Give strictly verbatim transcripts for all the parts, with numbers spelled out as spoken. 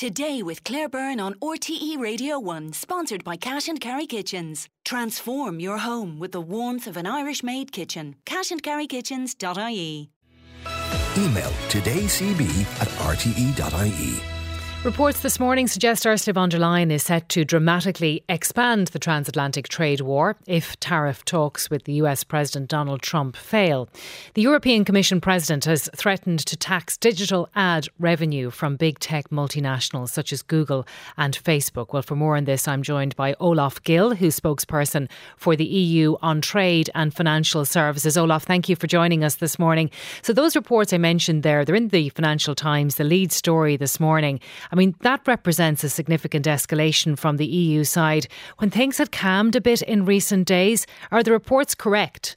Today with Claire Byrne on R T E Radio one, sponsored by Cash and Carry Kitchens. Transform your home with the warmth of an Irish-made kitchen. cash and carry kitchens dot I E. Email todaycb at r t e dot I E. Reports this morning suggest Ursula von der Leyen is set to dramatically expand the transatlantic trade war if tariff talks with the U S President Donald Trump fail. The European Commission President has threatened to tax digital ad revenue from big tech multinationals such as Google and Facebook. Well, for more on this, I'm joined by Olaf Gill, who's spokesperson for the E U on trade and financial services. Olaf, thank you for joining us this morning. So those reports I mentioned there, they're in the Financial Times, the lead story this morning. I mean, that represents a significant escalation from the E U side when things had calmed a bit in recent days. Are the reports correct?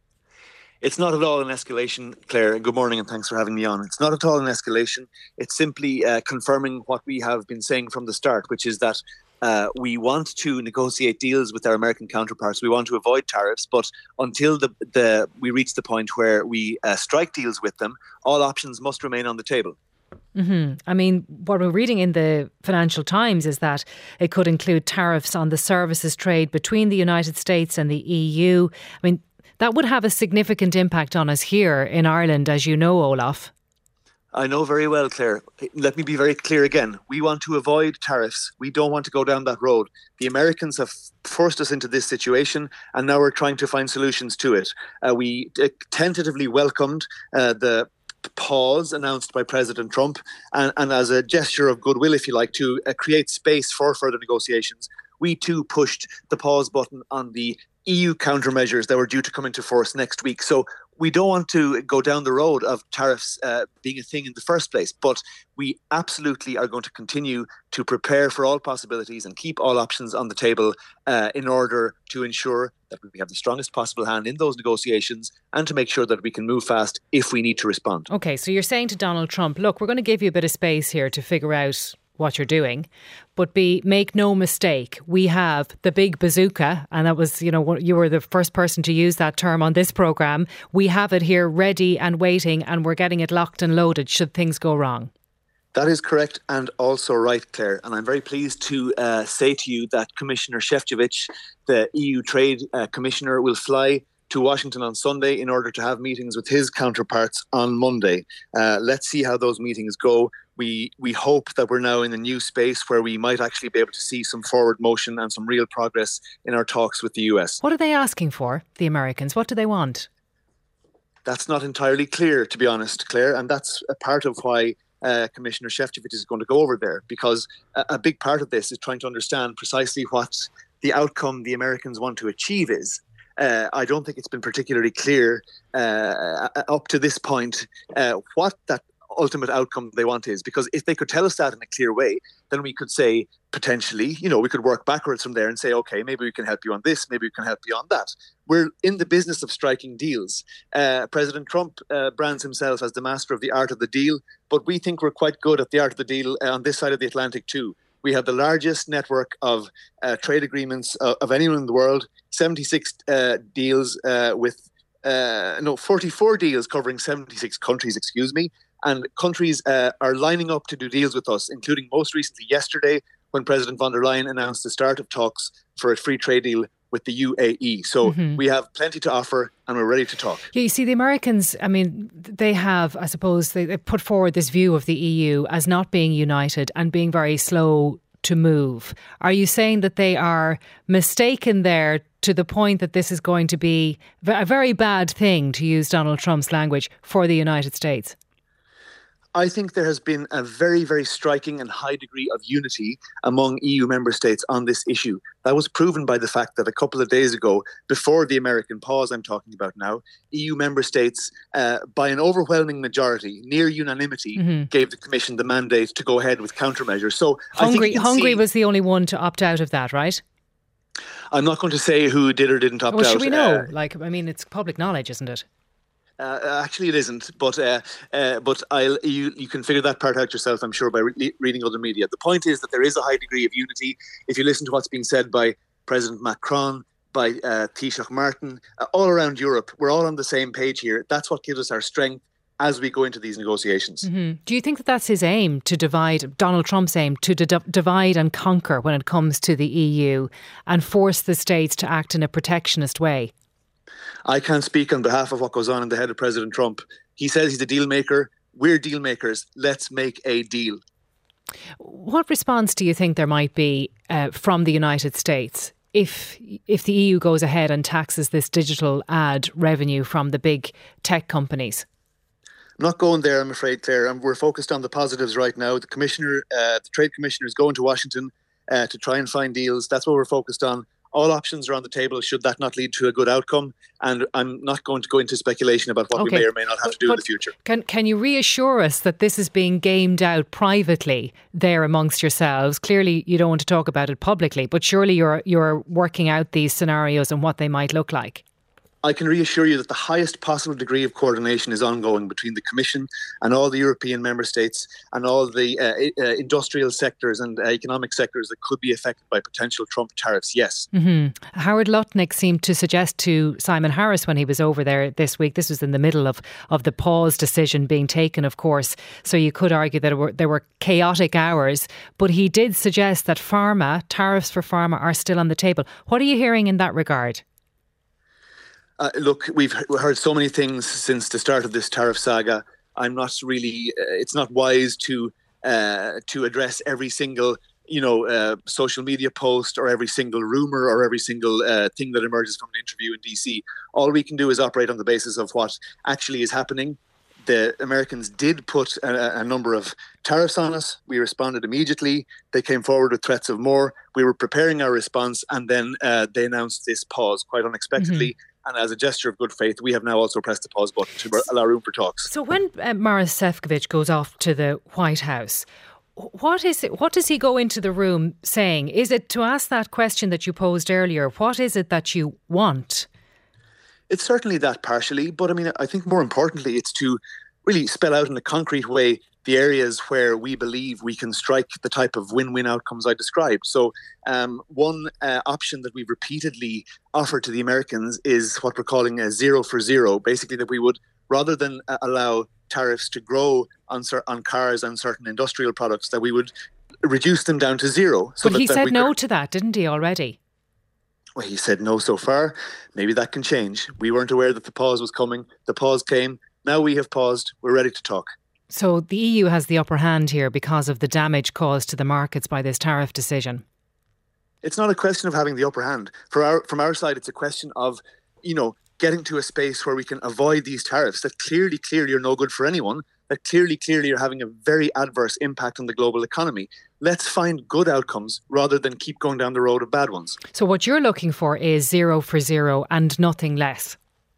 It's not at all an escalation, Claire. Good morning and thanks for having me on. It's not at all an escalation. It's simply uh, confirming what we have been saying from the start, which is that uh, we want to negotiate deals with our American counterparts. We want to avoid tariffs, but until the, the we reach the point where we uh, strike deals with them, all options must remain on the table. Mm-hmm. I mean, what we're reading in the Financial Times is that it could include tariffs on the services trade between the United States and the E U. I mean, that would have a significant impact on us here in Ireland, as you know, Olaf. I know very well, Claire. Let me be very clear again. We want to avoid tariffs. We don't want to go down that road. The Americans have forced us into this situation, and now we're trying to find solutions to it. Uh, we uh, tentatively welcomed uh, the pause announced by President Trump and, and as a gesture of goodwill, if you like, to uh, create space for further negotiations. We too pushed the pause button on the E U countermeasures that were due to come into force next week. So we don't want to go down the road of tariffs uh, being a thing in the first place, but we absolutely are going to continue to prepare for all possibilities and keep all options on the table uh, in order to ensure that we have the strongest possible hand in those negotiations and to make sure that we can move fast if we need to respond. OK, so you're saying to Donald Trump, look, we're going to give you a bit of space here to figure out what you're doing, but be make no mistake, we have the big bazooka, and that was, you know, you were the first person to use that term on this programme. We have it here ready and waiting, and we're getting it locked and loaded should things go wrong. That is correct and also right, Claire. And I'm very pleased to uh, say to you that Commissioner Šefčovič, the E U Trade uh, Commissioner, will fly to Washington on Sunday in order to have meetings with his counterparts on Monday. Uh, let's see how those meetings go. We we hope that we're now in a new space where we might actually be able to see some forward motion and some real progress in our talks with the U S. What are they asking for, the Americans? What do they want? That's not entirely clear, to be honest, Claire, and that's a part of why uh, Commissioner Šefčovič is going to go over there, because a, a big part of this is trying to understand precisely what the outcome the Americans want to achieve is. Uh, I don't think it's been particularly clear uh, up to this point uh, what that ultimate outcome they want is, because if they could tell us that in a clear way, then we could say potentially, you know, we could work backwards from there and say, okay, maybe we can help you on this, maybe we can help you on that. We're in the business of striking deals. Uh, President Trump uh, brands himself as the master of the art of the deal, but we think we're quite good at the art of the deal on this side of the Atlantic too. We have the largest network of uh, trade agreements uh, of anyone in the world, seventy-six uh, deals uh, with, uh, no, forty-four deals covering seventy-six countries, excuse me. And countries uh, are lining up to do deals with us, including most recently yesterday when President von der Leyen announced the start of talks for a free trade deal with the U A E. So mm-hmm. we have plenty to offer and we're ready to talk. Yeah, you see, the Americans, I mean, they have, I suppose, they, they put forward this view of the E U as not being united and being very slow to move. Are you saying that they are mistaken there to the point that this is going to be a very bad thing, to use Donald Trump's language, for the United States? I think there has been a very, very striking and high degree of unity among E U member states on this issue. That was proven by the fact that a couple of days ago, before the American pause I'm talking about now, E U member states, uh, by an overwhelming majority, near unanimity, mm-hmm. gave the Commission the mandate to go ahead with countermeasures. So Hungary, I think Hungary see, was the only one to opt out of that, right? I'm not going to say who did or didn't opt well, out. Should we know? Uh, like, I mean, it's public knowledge, isn't it? Uh, actually, it isn't, but uh, uh, but I'll, you you can figure that part out yourself, I'm sure, by re- reading other media. The point is that there is a high degree of unity. If you listen to what's being said by President Macron, by uh, Taoiseach Martin, uh, all around Europe, we're all on the same page here. That's what gives us our strength as we go into these negotiations. Mm-hmm. Do you think that that's his aim, to divide, Donald Trump's aim, to d- divide and conquer when it comes to the E U and force the states to act in a protectionist way? I can't speak on behalf of what goes on in the head of President Trump. He says he's a deal maker. We're deal makers. Let's make a deal. What response do you think there might be uh, from the United States if if the E U goes ahead and taxes this digital ad revenue from the big tech companies? I'm not going there, I'm afraid, Claire. And we're focused on the positives right now. The commissioner, uh, the trade commissioner is going to Washington uh, to try and find deals. That's what we're focused on. All options are on the table should that not lead to a good outcome. And I'm not going to go into speculation about what okay. we may or may not have to do but in the future. Can can you reassure us that this is being gamed out privately there amongst yourselves? Clearly you don't want to talk about it publicly, but surely you're you're working out these scenarios and what they might look like. I can reassure you that the highest possible degree of coordination is ongoing between the Commission and all the European member states and all the uh, uh, industrial sectors and uh, economic sectors that could be affected by potential Trump tariffs, yes. Mm-hmm. Howard Lutnick seemed to suggest to Simon Harris when he was over there this week, this was in the middle of, of the pause decision being taken, of course, so you could argue that there were, there were chaotic hours, but he did suggest that pharma, tariffs for pharma are still on the table. What are you hearing in that regard? Uh, look, we've heard so many things since the start of this tariff saga. I'm not really, uh, it's not wise to uh, to address every single, you know, uh, social media post or every single rumor or every single uh, thing that emerges from an interview in D C. All we can do is operate on the basis of what actually is happening. The Americans did put a, a number of tariffs on us. We responded immediately. They came forward with threats of more. We were preparing our response, and then uh, they announced this pause quite unexpectedly. Mm-hmm. And as a gesture of good faith, we have now also pressed the pause button to allow room for talks. So when uh, Maroš Šefčovič goes off to the White House, what is it? What does he go into the room saying? Is it to ask that question that you posed earlier? What is it that you want? It's certainly that partially, but I mean, I think more importantly, it's to really spell out in a concrete way the areas where we believe we can strike the type of win-win outcomes I described. So um, one uh, option that we've repeatedly offered to the Americans is what we're calling a zero for zero. Basically that we would, rather than uh, allow tariffs to grow on, on cars and certain industrial products, that we would reduce them down to zero. So but that, he that said no could, to that, didn't he, already? Well, he said no so far. Maybe that can change. We weren't aware that the pause was coming. The pause came. Now we have paused. We're ready to talk. So the E U has the upper hand here because of the damage caused to the markets by this tariff decision. It's not a question of having the upper hand. For our, from our side, it's a question of, you know, getting to a space where we can avoid these tariffs that clearly, clearly are no good for anyone, that clearly, clearly are having a very adverse impact on the global economy. Let's find good outcomes rather than keep going down the road of bad ones. So what you're looking for is zero for zero and nothing less.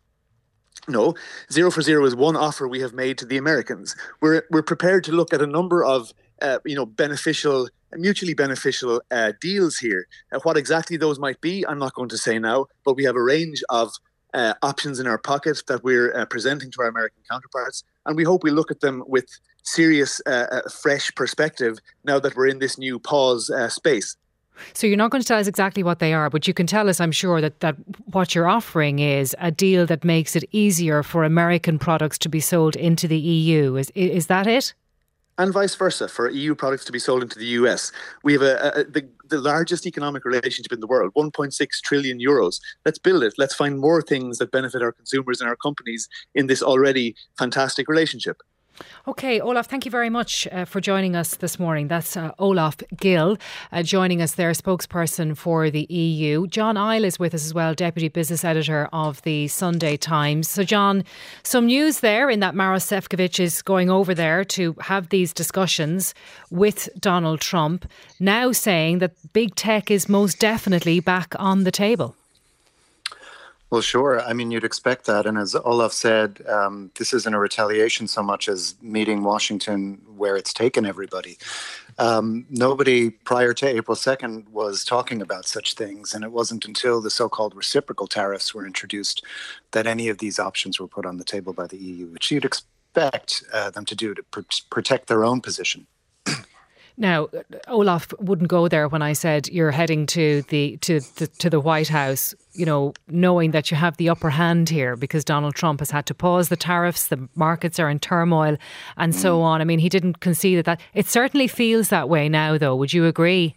No, zero for zero is one offer we have made to the Americans. We're we're prepared to look at a number of uh, you know beneficial, mutually beneficial uh, deals here. Uh, what exactly those might be, I'm not going to say now. But we have a range of uh, options in our pocket that we're uh, presenting to our American counterparts, and we hope we look at them with serious, uh, uh, fresh perspective now that we're in this new pause uh, space. So you're not going to tell us exactly what they are, but you can tell us, I'm sure, that, that what you're offering is a deal that makes it easier for American products to be sold into the E U. Is is that it? And vice versa, for E U products to be sold into the U S. We have a, a, the, the largest economic relationship in the world, one point six trillion euros. Let's build it. Let's find more things that benefit our consumers and our companies in this already fantastic relationship. OK, Olaf, thank you very much uh, for joining us this morning. That's uh, Olaf Gill uh, joining us there, spokesperson for the E U. John Isle is with us as well, Deputy Business Editor of the Sunday Times. So, John, some news there in that Maroš Šefčovič is going over there to have these discussions with Donald Trump, now saying that big tech is most definitely back on the table. Well, sure. I mean, you'd expect that. And as Olaf said, um, this isn't a retaliation so much as meeting Washington where it's taken everybody. Um, nobody prior to April second was talking about such things. And it wasn't until the so-called reciprocal tariffs were introduced that any of these options were put on the table by the E U, which you'd expect uh, them to do to pr- protect their own position. Now, Olaf wouldn't go there when I said you're heading to the to the, to the White House, you know, knowing that you have the upper hand here because Donald Trump has had to pause the tariffs, the markets are in turmoil and so on. I mean, he didn't concede that. It certainly feels that way now, though. Would you agree?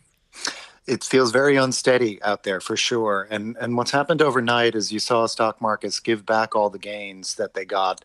It feels very unsteady out there for sure. And and what's happened overnight is you saw stock markets give back all the gains that they got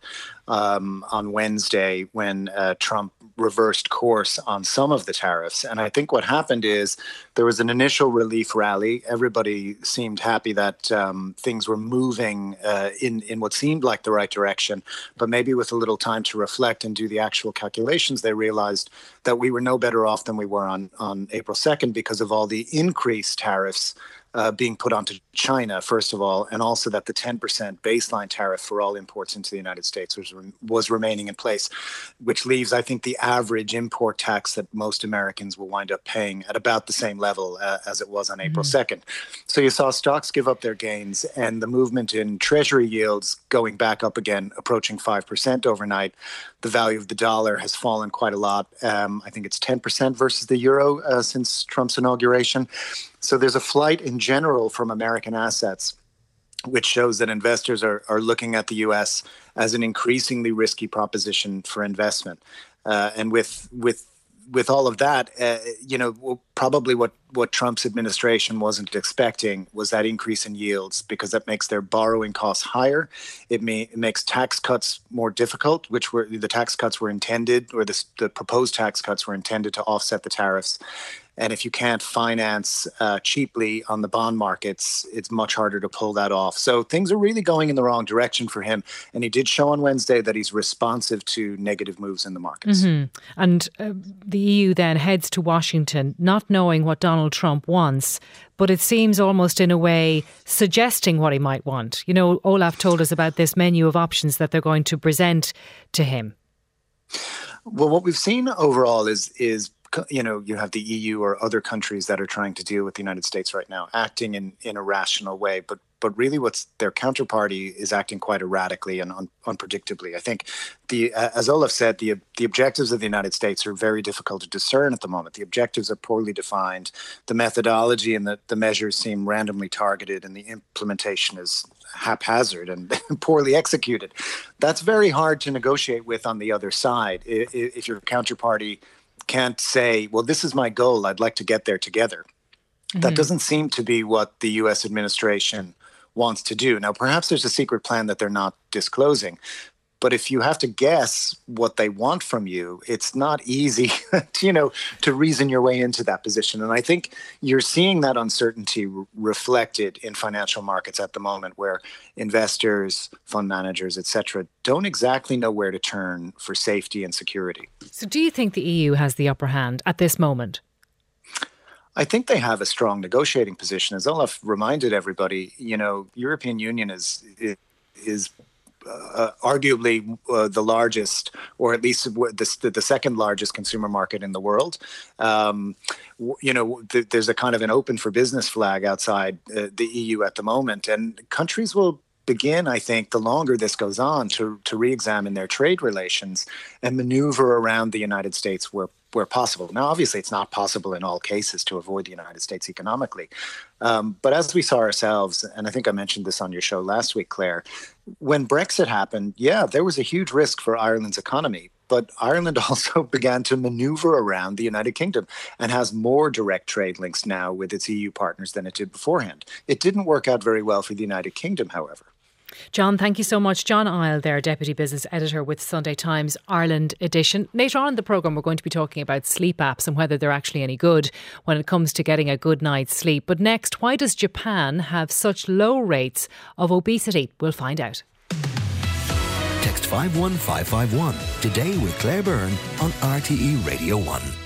um, on Wednesday when uh, Trump reversed course on some of the tariffs. And I think what happened is there was an initial relief rally. Everybody seemed happy that um, things were moving uh, in, in what seemed like the right direction. But maybe with a little time to reflect and do the actual calculations, they realized that we were no better off than we were on, on April second because of all the increased tariffs uh, being put onto China, first of all, and also that the ten percent baseline tariff for all imports into the United States was, was remaining in place, which leaves, I think, the average import tax that most Americans will wind up paying at about the same level uh, as it was on mm-hmm. April second. So you saw stocks give up their gains and the movement in Treasury yields going back up again, approaching five percent overnight. The value of the dollar has fallen quite a lot. Um, I think it's ten percent versus the euro uh, since Trump's inauguration. So there's a flight in general from American assets, which shows that investors are, are looking at the U S as an increasingly risky proposition for investment. Uh, and with with with all of that, uh, you know, probably what, what Trump's administration wasn't expecting was that increase in yields because that makes their borrowing costs higher. It, may, it makes tax cuts more difficult, which were the tax cuts were intended, or the, the proposed tax cuts were intended to offset the tariffs. And if you can't finance uh, cheaply on the bond markets, it's much harder to pull that off. So things are really going in the wrong direction for him. And he did show on Wednesday that he's responsive to negative moves in the markets. Mm-hmm. And uh, the E U then heads to Washington, not knowing what Donald Trump wants, but it seems almost in a way suggesting what he might want. You know, Olaf told us about this menu of options that they're going to present to him. Well, what we've seen overall is is you know, you have the E U or other countries that are trying to deal with the United States right now, acting in, in a rational way. But but really what's their counterparty is acting quite erratically and un, unpredictably. I think, the uh, as Olaf said, the the objectives of the United States are very difficult to discern at the moment. The objectives are poorly defined. The methodology and the, the measures seem randomly targeted, and the implementation is haphazard and poorly executed. That's very hard to negotiate with on the other side if, if your counterparty can't say, well, this is my goal, I'd like to get there together. Mm-hmm. That doesn't seem to be what the U S administration wants to do. Now, perhaps there's a secret plan that they're not disclosing. But if you have to guess what they want from you, it's not easy, to, you know, to reason your way into that position. And I think you're seeing that uncertainty re- reflected in financial markets at the moment, where investors, fund managers, et cetera, don't exactly know where to turn for safety and security. So do you think the E U has the upper hand at this moment? I think they have a strong negotiating position. As Olaf reminded everybody, you know, European Union is is Uh, arguably uh, the largest, or at least the, the second largest consumer market in the world. Um, you know, th- there's a kind of an open for business flag outside uh, the E U at the moment, and countries will begin, I think, the longer this goes on, to to re-examine their trade relations and maneuver around the United States where where possible. Now, obviously, it's not possible in all cases to avoid the United States economically. Um, but as we saw ourselves, and I think I mentioned this on your show last week, Claire, when Brexit happened, yeah, there was a huge risk for Ireland's economy. But Ireland also began to maneuver around the United Kingdom and has more direct trade links now with its E U partners than it did beforehand. It didn't work out very well for the United Kingdom, however. John, thank you so much. John Isle there, Deputy Business Editor with Sunday Times Ireland edition. Later on in the programme, we're going to be talking about sleep apps and whether they're actually any good when it comes to getting a good night's sleep. But next, why does Japan have such low rates of obesity? We'll find out. Text five one five five one today with Claire Byrne on R T E Radio one.